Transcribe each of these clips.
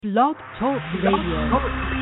Blog Talk Radio.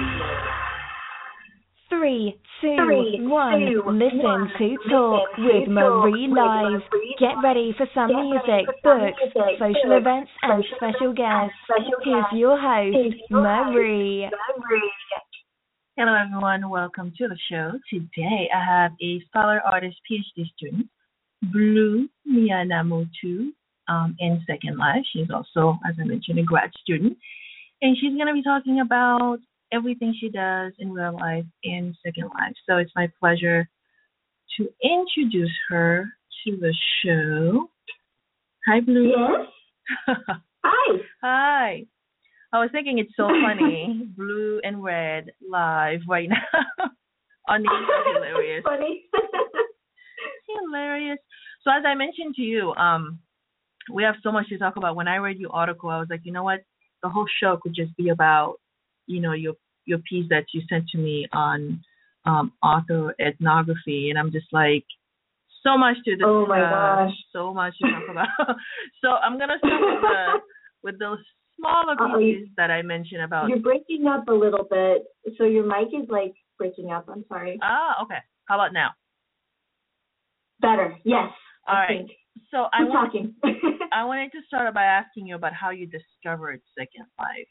3, 2, 1. Listen to Talk with Marie Live. Get ready for some music, books, social events, and special guests. Here's your host, Marie. Hello, everyone. Welcome to the show. Today, I have a scholar artist PhD student, Blue Miyanamoto, in Second Life. She's also, as I mentioned, a grad student. And she's going to be talking about everything she does in real life in Second Life. So it's my pleasure to introduce her to the show. Hi, Blue. Yes. Hi. Hi. I was thinking it's so funny, blue and red live right now. On the hilarious. Funny. Hilarious. So as I mentioned to you, we have so much to talk about. When I read your article, I was like, you know what? The whole show could just be about, you know, your piece that you sent to me on author ethnography, and I'm just like, so much to discuss. Oh my gosh. So much to talk about. So I'm gonna start with those smaller pieces that I mentioned about. You're breaking up a little bit, so your mic is like breaking up. I'm sorry. Ah, okay. How about now? Better. Yes. All I right. think. So talking. I wanted to start by asking you about how you discovered Second Life.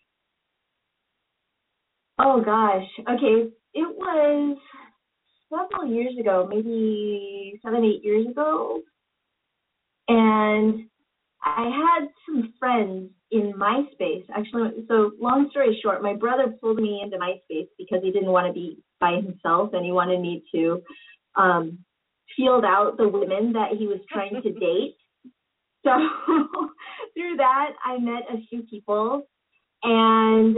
Oh gosh. Okay. It was several years ago, maybe 7-8 years ago, and I had some friends in MySpace. Actually, so long story short, my brother pulled me into MySpace because he didn't want to be by himself, and he wanted me to field out the women that he was trying to date. So through that, I met a few people, and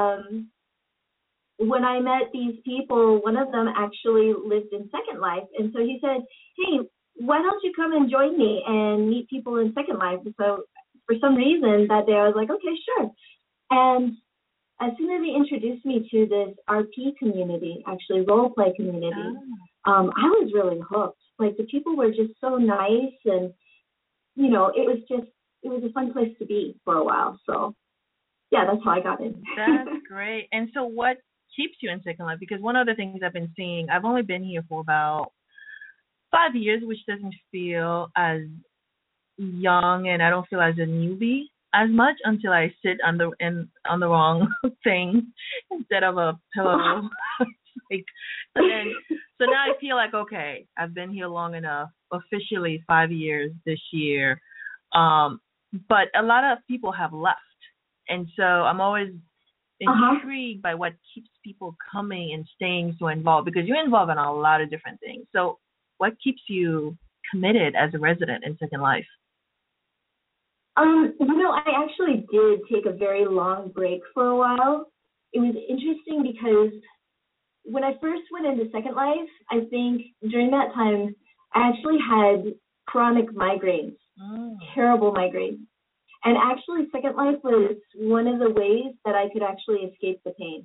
when I met these people, one of them actually lived in Second Life, and so he said, hey, why don't you come and join me and meet people in Second Life? And so for some reason that day, I was like, okay, sure. And as soon as he introduced me to this RP community, actually role play community, I was really hooked. Like, the people were just so nice, and you know, it was a fun place to be for a while. So yeah, that's how I got in. That's great. And so what keeps you in Second Life? Because one of the things I've been seeing, I've only been here for about 5 years, which doesn't feel as young, and I don't feel as a newbie as much until I sit on the wrong thing instead of a pillow. Like, so now I feel like, okay, I've been here long enough, officially 5 years this year, but a lot of people have left, and so I'm always intrigued by what keeps people coming and staying so involved, because you're involved in a lot of different things. So what keeps you committed as a resident in Second Life? I actually did take a very long break for a while. It was interesting because when I first went into Second Life, I think during that time, I actually had chronic migraines, terrible migraines. And actually, Second Life was one of the ways that I could actually escape the pain.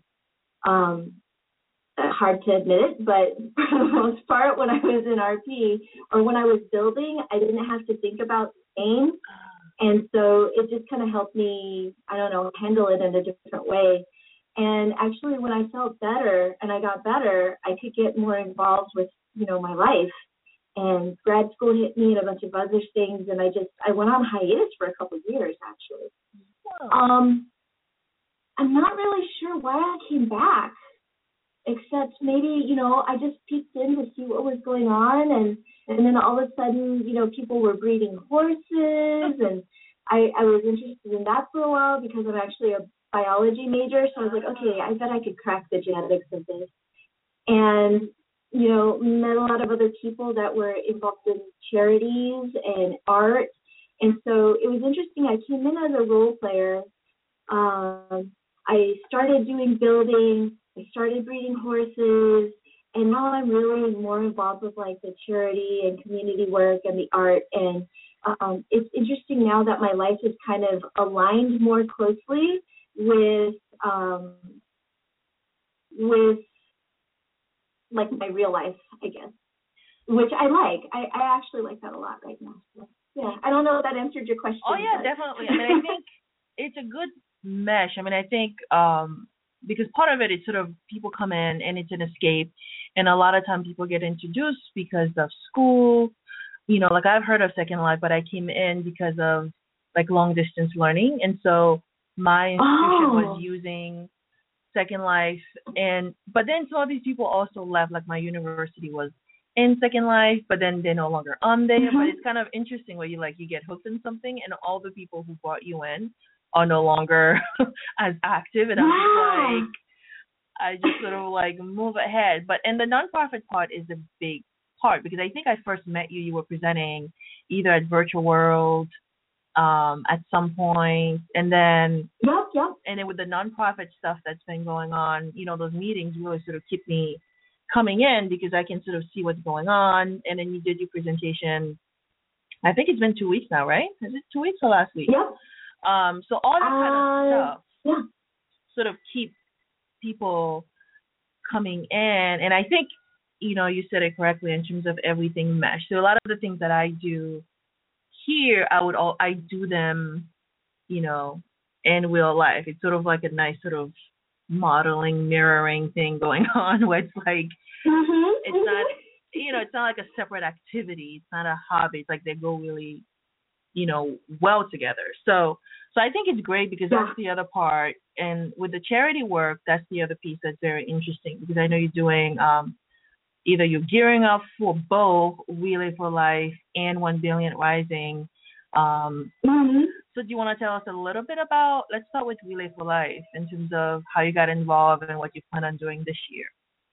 Hard to admit it, but for the most part, when I was in RP or when I was building, I didn't have to think about pain. And so it just kind of helped me, handle it in a different way. And actually, when I felt better and I got better, I could get more involved with, my life. And grad school hit me and a bunch of other things, and I went on hiatus for a couple of years, actually. Oh. I'm not really sure why I came back, except maybe, I just peeked in to see what was going on, and then all of a sudden, people were breeding horses, and I was interested in that for a while because I'm actually a biology major, so I was like, okay, I bet I could crack the genetics of this. And, met a lot of other people that were involved in charities and art, and so it was interesting. I came in as a role player. I started doing building, I started breeding horses, and now I'm really more involved with like the charity and community work and the art. And it's interesting now that my life is kind of aligned more closely with like my real life, I guess, which I like. I actually like that a lot right now. So, yeah, I don't know if that answered your question. Oh yeah, definitely. I mean, I think it's a good mesh. I mean, I think because part of it is sort of people come in and it's an escape, and a lot of time people get introduced because of school. Like I've heard of Second Life, but I came in because of like long distance learning, and so my institution was using Second Life, but then some of these people also left. Like my university was in Second Life, but then they're no longer on there. But it's kind of interesting where you get hooked in something, and all the people who brought you in are no longer as active, and I'm just like, I just sort of like move ahead. But and the nonprofit part is a big part because I think I first met you. You were presenting either at Virtual World at some point, and then and then with the nonprofit stuff that's been going on, those meetings really sort of keep me coming in because I can sort of see what's going on. And then you did your presentation. I think it's been 2 weeks now, right? Is it 2 weeks or last week? Yep. So all that kind of stuff sort of keep people coming in. And I think, you said it correctly in terms of everything mesh. So a lot of the things that I do here, I do them, in real life. It's sort of like a nice sort of modeling, mirroring thing going on where it's like, it's not, it's not like a separate activity. It's not a hobby. It's like they go really, well together. So I think it's great because that's the other part. And with the charity work, that's the other piece that's very interesting because I know you're doing, either you're gearing up for both Relay for Life and 1 Billion Rising. So do you want to tell us a little bit about, let's start with Relay for Life in terms of how you got involved and what you plan on doing this year?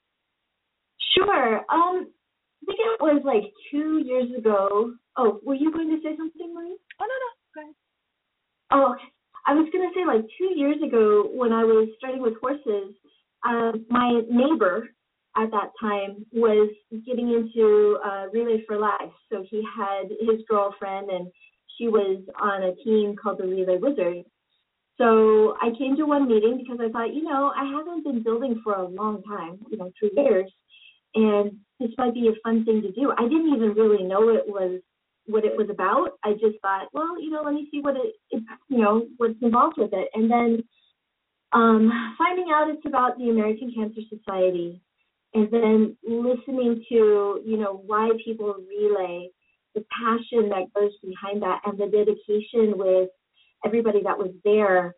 Sure. I think it was like 2 years ago. Oh, were you going to say something, Marie? Oh, no. Go ahead. Oh, okay. I was going to say like 2 years ago when I was starting with horses, my neighbor at that time was getting into Relay for Life. So he had his girlfriend and she was on a team called the Relay Wizards. So I came to one meeting because I thought, I haven't been building for a long time, 3 years, and this might be a fun thing to do. I didn't even really know what it was about. I just thought, well, let me see what what's involved with it. And then finding out it's about the American Cancer Society, and then listening to, why people relay, the passion that goes behind that, and the dedication with everybody that was there,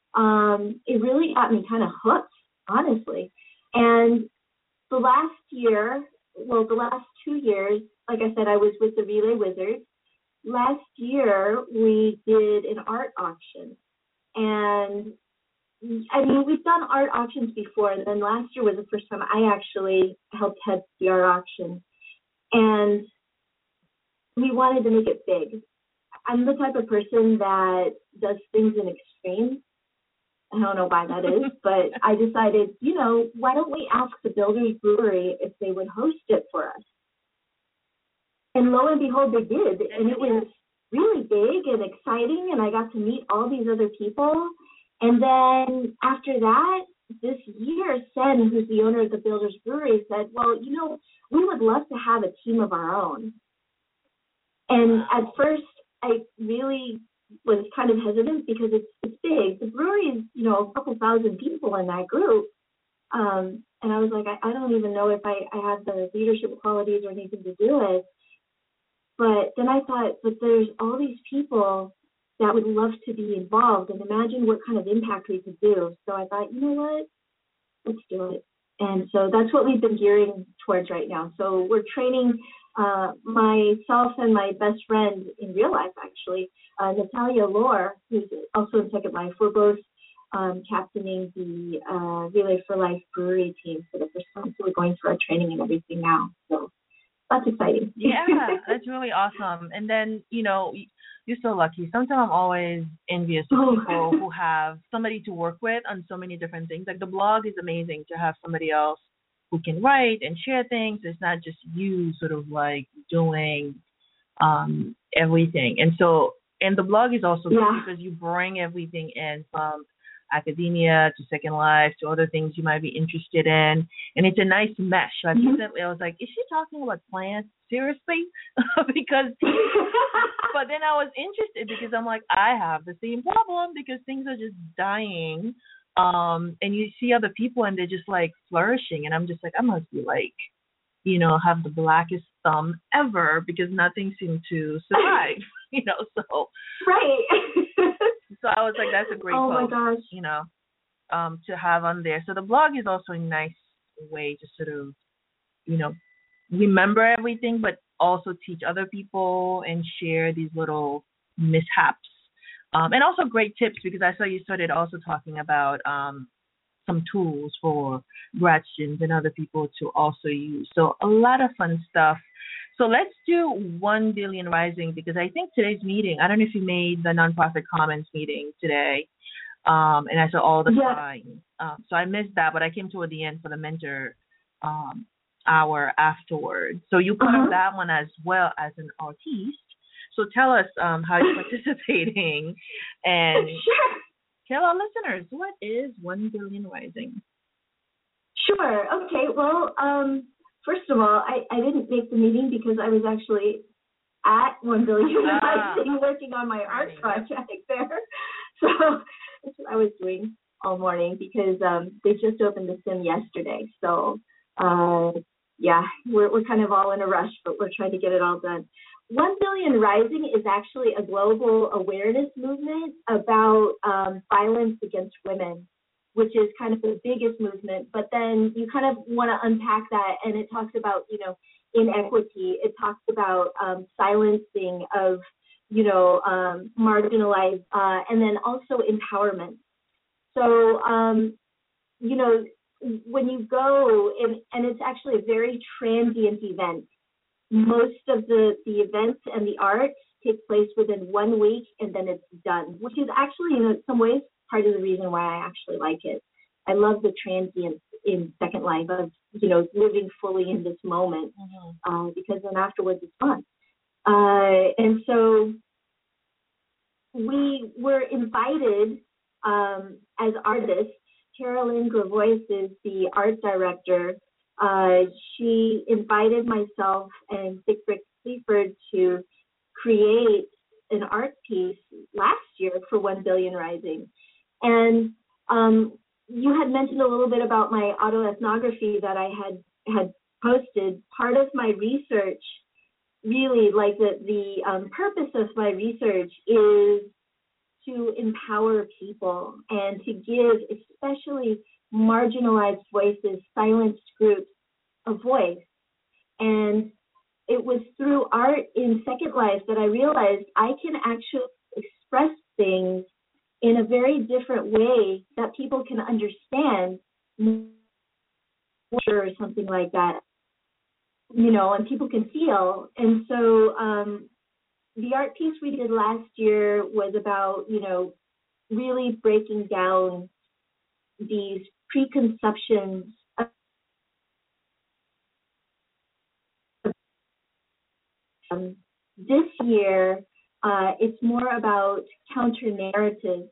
it really got me kind of hooked, honestly. And the last 2 years, like I said, I was with the Relay Wizards. Last year, we did an art auction. And, I mean, we've done art auctions before, and then last year was the first time I actually helped head the art auction. And we wanted to make it big. I'm the type of person that does things in extremes. I don't know why that is, but I decided, why don't we ask the Builders Brewery if they would host it for us? And lo and behold, they did. And it was really big and exciting, and I got to meet all these other people. And then after that, this year, Sen, who's the owner of the Builders Brewery, said, well, we would love to have a team of our own. And at first, I really was kind of hesitant because it's big. The brewery is, a couple thousand people in that group. And I was like, I don't even know if I have the leadership qualities or anything to do it. But then I thought, but there's all these people that would love to be involved and imagine what kind of impact we could do. So I thought, you know what, let's do it. And so that's what we've been gearing towards right now. So we're training myself and my best friend in real life, actually, Natalia Lohr, who's also in Second Life. We're both captaining the Relay for Life brewery team for the first time. So we're going through our training and everything now. So that's exciting. Yeah, that's really awesome. And then, you're so lucky. Sometimes I'm always envious of people who have somebody to work with on so many different things. Like the blog is amazing to have somebody else who can write and share things. It's not just you sort of like doing everything. And the blog is also good because you bring everything in from academia to Second Life to other things you might be interested in. And it's a nice mesh. Like recently I was like, is she talking about plants? Seriously? Because but then I was interested because I'm like, I have the same problem because things are just dying. And you see other people and they're just like flourishing and I'm just like, I must be like, have the blackest thumb ever because nothing seemed to survive, so right. So I was like, that's a great oh post, my gosh. To have on there. So the blog is also a nice way to sort of, remember everything, but also teach other people and share these little mishaps. And also great tips because I saw you started also talking about some tools for grad students and other people to also use. So a lot of fun stuff. So let's do 1 Billion Rising because I think today's meeting, I don't know if you made the Nonprofit Commons meeting today, and I saw all the signs. So I missed that, but I came toward the end for the mentor hour afterwards. So you part of that one as well as an artiste. So tell us how you're participating and tell our listeners, what is 1 Billion Rising? Sure. Okay. Well, first of all, I didn't make the meeting because I was actually at 1 Billion Rising working on my art project there. So that's what I was doing all morning because they just opened the sim yesterday. So, we're kind of all in a rush, but we're trying to get it all done. 1 Billion Rising is actually a global awareness movement about violence against women, which is kind of the biggest movement. But then you kind of want to unpack that, and it talks about, inequity. It talks about silencing of, marginalized, and then also empowerment. So, when you go, and it's actually a very transient event. Most of the events and the arts take place within 1 week and then it's done, which is actually in some ways part of the reason why I actually like it. I love the transience in Second Life of, living fully in this moment because then afterwards it's gone. And so we were invited as artists. Carolyn Gravois is the art director. She invited myself and Siegfried Clifford to create an art piece last year for 1 Billion Rising. And you had mentioned a little bit about my autoethnography that I had posted. Part of my research, really, like the purpose of my research is to empower people and to give especially marginalized voices, silenced groups, a voice. And it was through art in Second Life that I realized I can actually express things in a very different way that people can understand, or something like that, and people can feel. And so the art piece we did last year was about, really breaking down these preconceptions this year, it's more about counter narratives.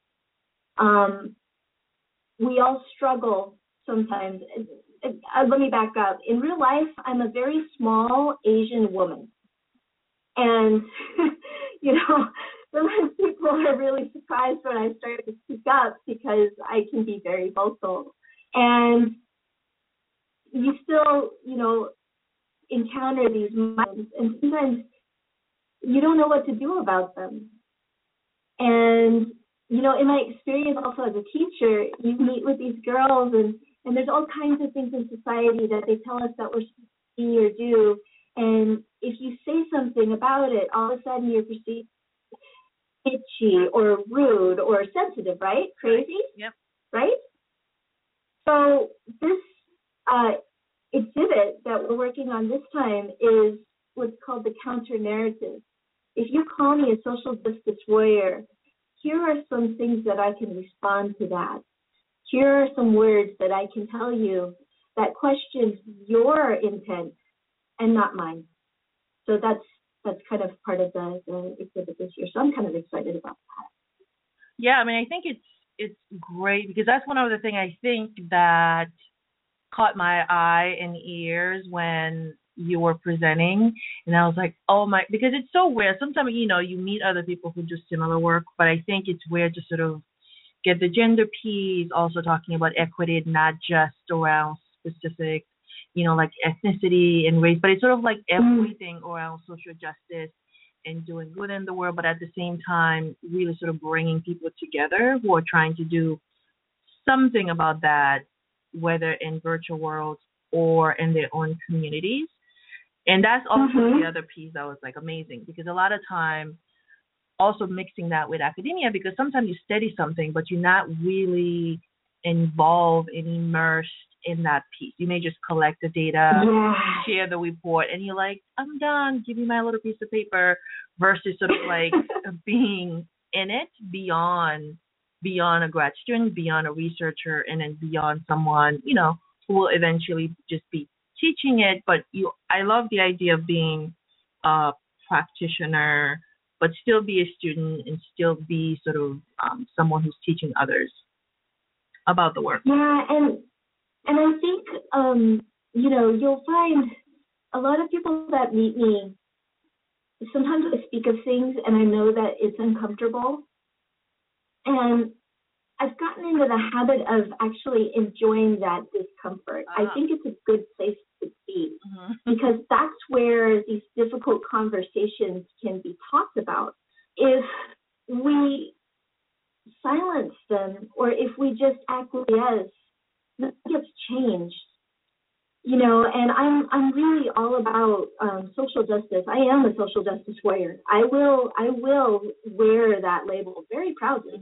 We all struggle sometimes. Let me back up. In real life, I'm a very small Asian woman. And, sometimes people are really surprised when I start to speak up because I can be very vocal. And you still, encounter these moments, and sometimes you don't know what to do about them. And, in my experience also as a teacher, you meet with these girls and there's all kinds of things in society that they tell us that we're supposed to be or do. And if you say something about it, all of a sudden you're perceived itchy or rude or sensitive, right? Crazy? Yep. Right? So this exhibit that we're working on this time is what's called the counter narrative. If you call me a social justice warrior, here are some things that I can respond to that. Here are some words that I can tell you that questions your intent and not mine. So that's kind of part of the exhibit this year. So I'm kind of excited about that. Yeah, I think it's great because that's one other thing I think that caught my eye and ears when you were presenting, and I was like, oh my, because it's so weird. Sometimes you meet other people who do similar work, but I think it's weird to sort of get the gender piece, also talking about equity, not just around specific, like ethnicity and race, but it's sort of like everything around social justice and doing good in the world, but at the same time, really sort of bringing people together who are trying to do something about that, whether in virtual worlds or in their own communities. And that's also the other piece that was like amazing because a lot of time also mixing that with academia because sometimes you study something but you're not really involved and immersed in that piece. You may just collect the data, share the report, and you're like, I'm done, give me my little piece of paper versus sort of like being in it beyond a grad student, beyond a researcher, and then beyond someone, who will eventually just be teaching it. But I love the idea of being a practitioner, but still be a student and still be sort of someone who's teaching others about the work. Yeah, and I think, you'll find a lot of people that meet me, sometimes I speak of things and I know that it's uncomfortable. And I've gotten into the habit of actually enjoying that discomfort. I think it's a good place to be because that's where these difficult conversations can be talked about. If we silence them or if we just acquiesce, nothing gets changed. And I'm really all about social justice. I am a social justice warrior. I will wear that label very proudly.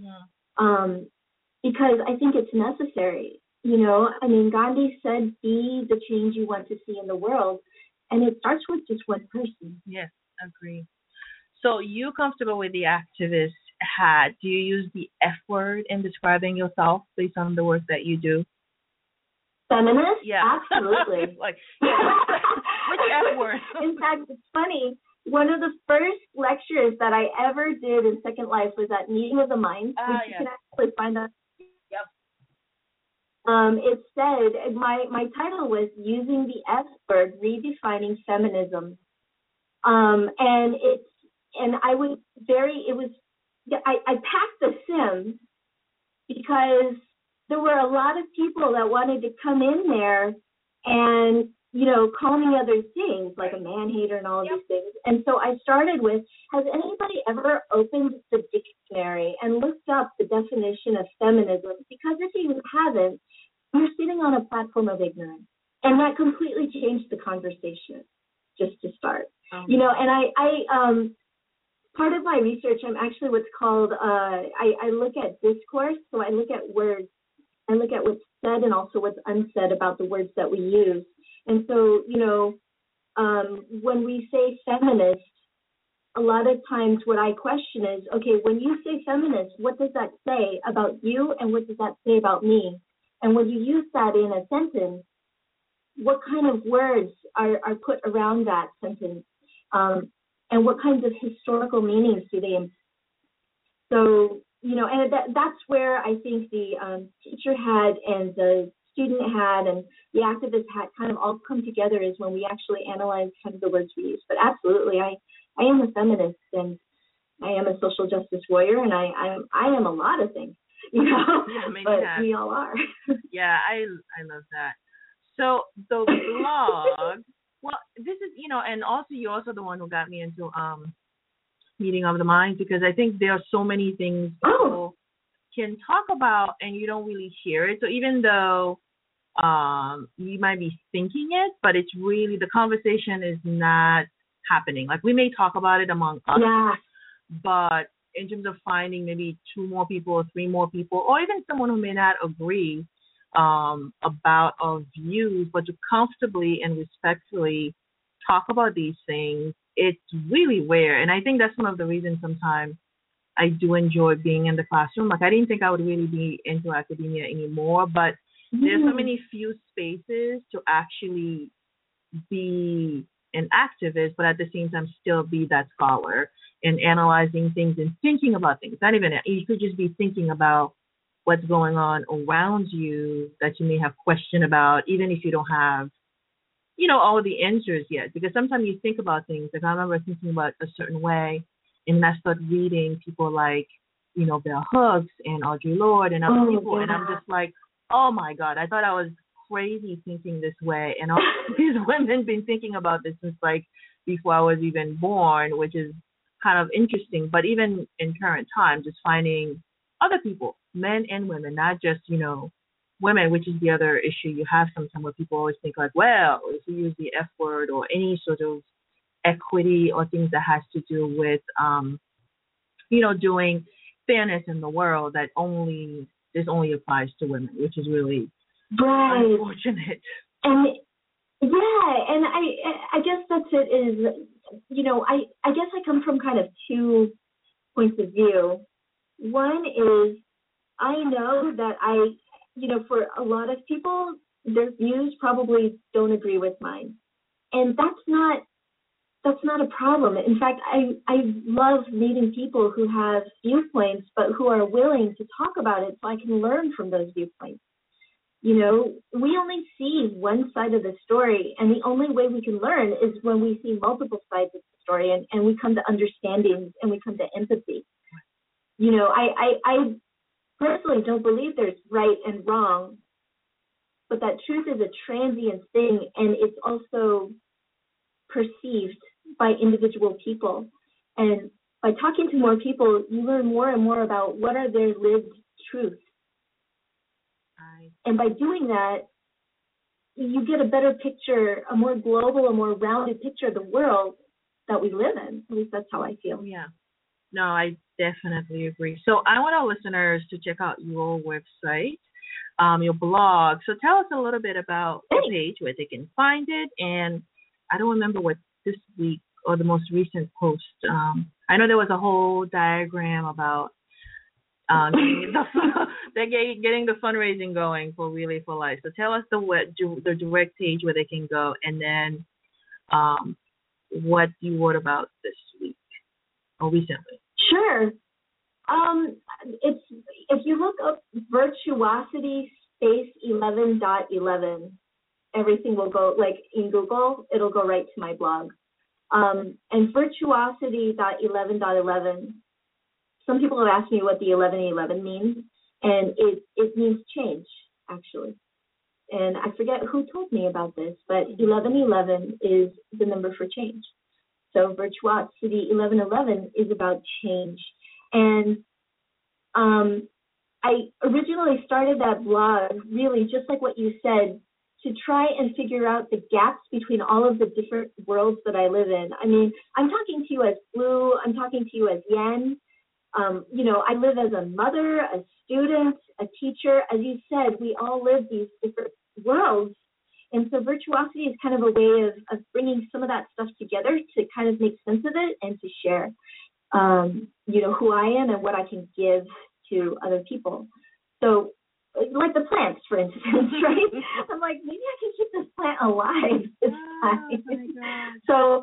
Because I think it's necessary. Gandhi said, be the change you want to see in the world. And it starts with just one person. Yes, agree. So you're comfortable with the activist hat. Do you use the F word in describing yourself based on the work that you do? Feminist? Yeah. Absolutely. Which F word? In fact, it's funny. One of the first lectures that I ever did in Second Life was at Meeting of the Minds, which you can actually find out. It said, my title was Using the F Word, Redefining Feminism. I packed the Sims because there were a lot of people that wanted to come in there and, call me other things, like a man-hater and all of these things. And so I started with, has anybody ever opened the dictionary and looked up the definition of feminism? Because if you haven't, you're sitting on a platform of ignorance. And that completely changed the conversation, just to start. And I part of my research, I'm actually what's called, I look at discourse. So I look at words. I look at what's said and also what's unsaid about the words that we use. And so, when we say feminist, a lot of times what I question is, okay, when you say feminist, what does that say about you and what does that say about me? And when you use that in a sentence, what kind of words are put around that sentence? And what kinds of historical meanings do they imply? So, and that's where I think the teacher hat and the student hat and the activist hat kind of all come together is when we actually analyze kind of the words we use. But absolutely, I am a feminist and I am a social justice warrior and I am a lot of things, but we all are. Yeah, I love that. So the blog, well, this is, and also you're also the one who got me into Meeting of the Minds because I think there are so many things people can talk about and you don't really hear it. So even though you might be thinking it, but it's really, the conversation is not happening. Like we may talk about it among us, but in terms of finding maybe 2 more people or 3 more people, or even someone who may not agree about our views, but to comfortably and respectfully talk about these things, it's really rare. And I think that's one of the reasons sometimes I do enjoy being in the classroom. Like I didn't think I would really be into academia anymore, but there's so many few spaces to actually be an activist, but at the same time still be that scholar and analyzing things and thinking about things. Not even, you could just be thinking about what's going on around you that you may have question about, even if you don't have, all of the answers yet. Because sometimes you think about things. Like I remember thinking about a certain way, and then I started reading people like, Bell Hooks and Audre Lorde and other people, and I'm just like, oh my God, I thought I was crazy thinking this way, and all these women been thinking about this since like before I was even born, which is kind of interesting. But even in current time, just finding other people, men and women, not just women, which is the other issue you have sometimes where people always think like, well, if you use the F word or any sort of equity or things that has to do with doing fairness in the world, that this only applies to women, which is really unfortunate. And and I guess that's it. Is I guess I come from kind of two points of view. One is I know that for a lot of people, their views probably don't agree with mine, and that's not a problem. In fact, I love meeting people who have viewpoints, but who are willing to talk about it so I can learn from those viewpoints. We only see one side of the story, and the only way we can learn is when we see multiple sides of the story, and we come to understanding and we come to empathy. I personally don't believe there's right and wrong, but that truth is a transient thing, and it's also perceived by individual people. And by talking to more people, you learn more and more about what are their lived truths. And by doing that, you get a better picture, a more global, a more rounded picture of the world that we live in. At least that's how I feel. Yeah. No, I definitely agree. So I want our listeners to check out your website, your blog. So tell us a little bit about the page, where they can find it. And I don't remember what this week or the most recent post. I know there was a whole diagram about getting the fundraising going for Relay for Life. So tell us the direct page where they can go, and then what you wrote about this week or recently. Sure. It's if you look up Virtuosity Space 11.11, everything will go, like in Google, it'll go right to my blog. And Virtuosity.11.11. Some people have asked me what the 1111 means, and it means change, actually. And I forget who told me about this, but 1111 is the number for change. So Virtuosity 1111 is about change. And I originally started that blog, really just like what you said, to try and figure out the gaps between all of the different worlds that I live in. I mean, I'm talking to you as Blue, I'm talking to you as Yen. I live as a mother, a student, a teacher. As you said, we all live these different worlds. And so Virtuosity is kind of a way of bringing some of that stuff together to kind of make sense of it and to share, who I am and what I can give to other people. So like the plants, for instance, right? I'm like, maybe I can keep this plant alive this time. So,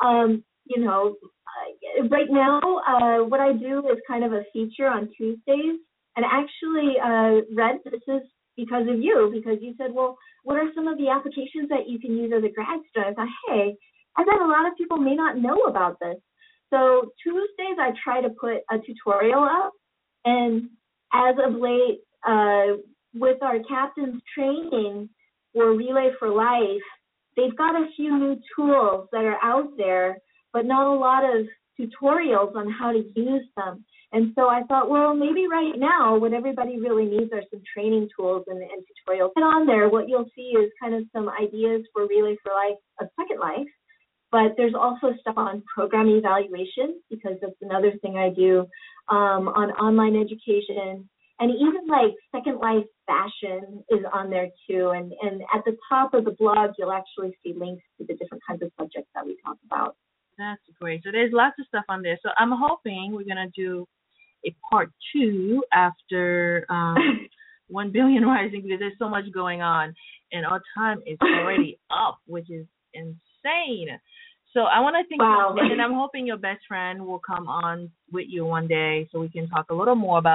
right now, what I do is kind of a feature on Tuesdays. And actually, Red, this is because of you, because you said, well, what are some of the applications that you can use as a grad student? I thought, hey, I bet a lot of people may not know about this. So Tuesdays, I try to put a tutorial up. And as of late, with our captain's training for Relay for Life, they've got a few new tools that are out there, but not a lot of tutorials on how to use them. And so I thought, well, maybe right now what everybody really needs are some training tools and tutorials. And on there, what you'll see is kind of some ideas for Relay for Life of Second Life, but there's also stuff on program evaluation, because that's another thing I do, on online education, and even like Second Life fashion is on there too. And at the top of the blog, you'll actually see links to the different kinds of subjects that we talk about. That's great. So there's lots of stuff on there. So I'm hoping we're going to do a part 2 after 1 billion rising, because there's so much going on and our time is already up, which is insane. So I want to think, wow. And I'm hoping your best friend will come on with you one day so we can talk a little more about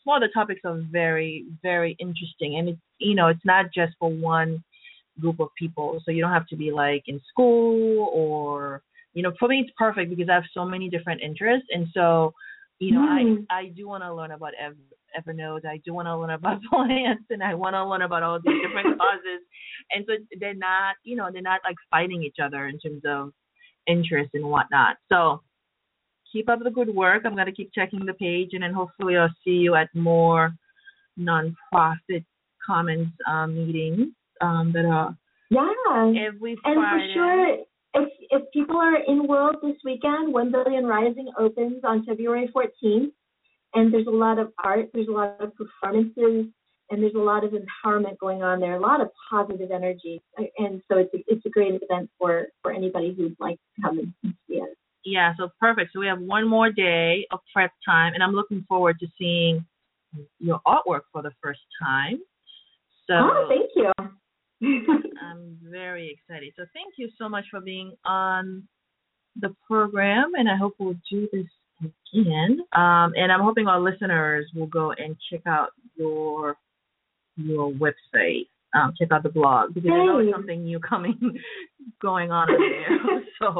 some of the topics are very, very interesting, and it's not just for one group of people. So you don't have to be like in school or for me it's perfect because I have so many different interests, and so I do want to learn about Evernote. I do want to learn about plants, and I want to learn about all these different causes. And so they're not like fighting each other in terms of interest and whatnot. So keep up the good work. I'm gonna keep checking the page, and then hopefully I'll see you at more nonprofit commons meetings that are every Friday. And for sure, if people are in World this weekend, 1 Billion Rising opens on February 14th, and there's a lot of art, there's a lot of performances, and there's a lot of empowerment going on there, a lot of positive energy, and so it's a great event for anybody who'd like to come and see it. Yeah, so perfect. So we have one more day of prep time, and I'm looking forward to seeing your artwork for the first time. So thank you. I'm very excited. So thank you so much for being on the program, and I hope we'll do this again. And I'm hoping our listeners will go and check out your website, check out the blog, because I know it's something new going on in there.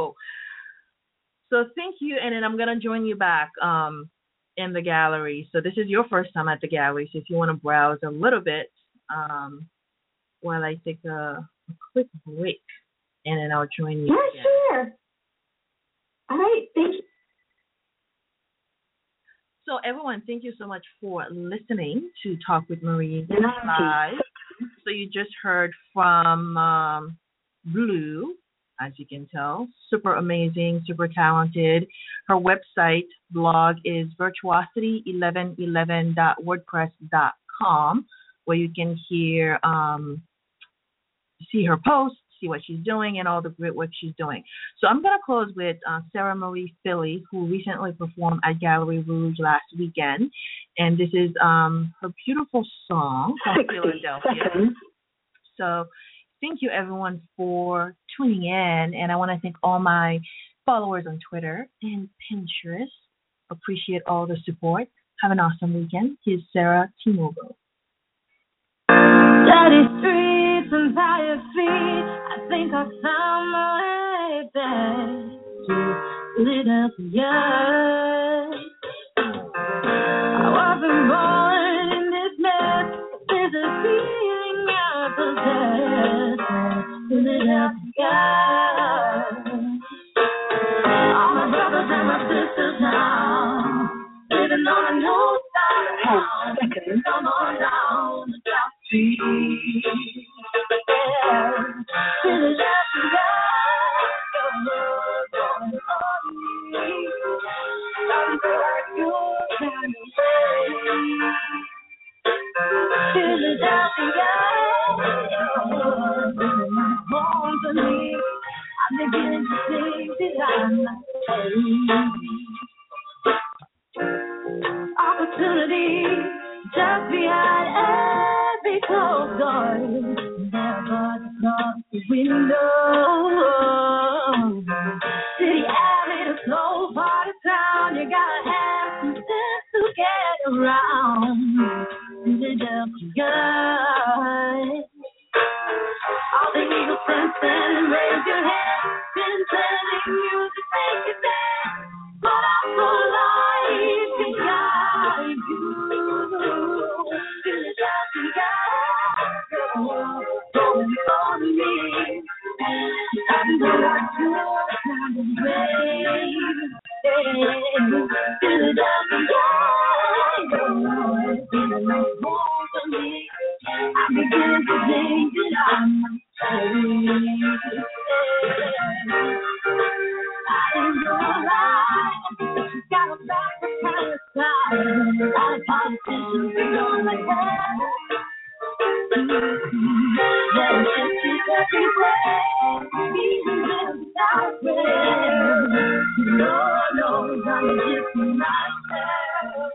So thank you, and then I'm gonna join you back in the gallery. So this is your first time at the gallery, so if you want to browse a little bit while I take a quick break, and then I'll join you. Yeah, sure. All right, thank you. So everyone, thank you so much for listening to Talk with Marie Live. So you just heard from Blue, as you can tell, super amazing, super talented. Her website blog is virtuosity1111.wordpress.com, where you can see her posts, see what she's doing, and all the great work she's doing. So I'm going to close with Sarah Marie Philly, who recently performed at Gallery Rouge last weekend. And this is her beautiful song from Philadelphia. So thank you, everyone, for tuning in. And I want to thank all my followers on Twitter and Pinterest. Appreciate all the support. Have an awesome weekend. Here's Sarah T-Mobile. Dirty streets and tired feet, I think I found my way back to Philadelphia. I wasn't born in this mess, there's a feeling I possess at Philadelphia. All my brothers and my sisters now, living on a new side of town. Come on down the South Street. Philadelphia, your love going on me. Something like your kind of way. Philadelphia, your love going home to me. I'm beginning to think that I'm not opportunity just behind every closed door. Never across the window. City alley, the slow part of town. You gotta have some sense to get around. Philadelphia. All the eagle sense and raise your hand. Been telling you to take it back, but I'm so life can guide you. Philadelphia, going on me. I'm the one to kind of way. Philadelphia, you're feeling like home for me. I'm beginning to think that I'm not sorry. I didn't realize you got a back to kind of side. A lot of politicians be going like that. Yeah, it's just everywhere. Even in the Southwest. Lord knows I'm just myself.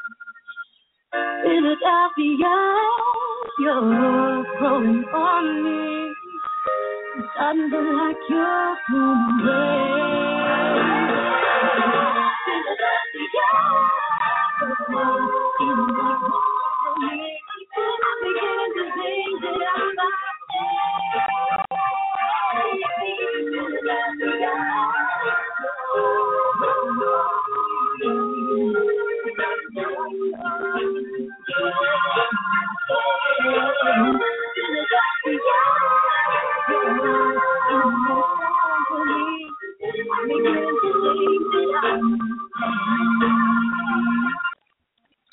Philadelphia, you're growing on me. Something like you're going away. Philadelphia, beginning to think that I'm not I'm beginning to think that I'm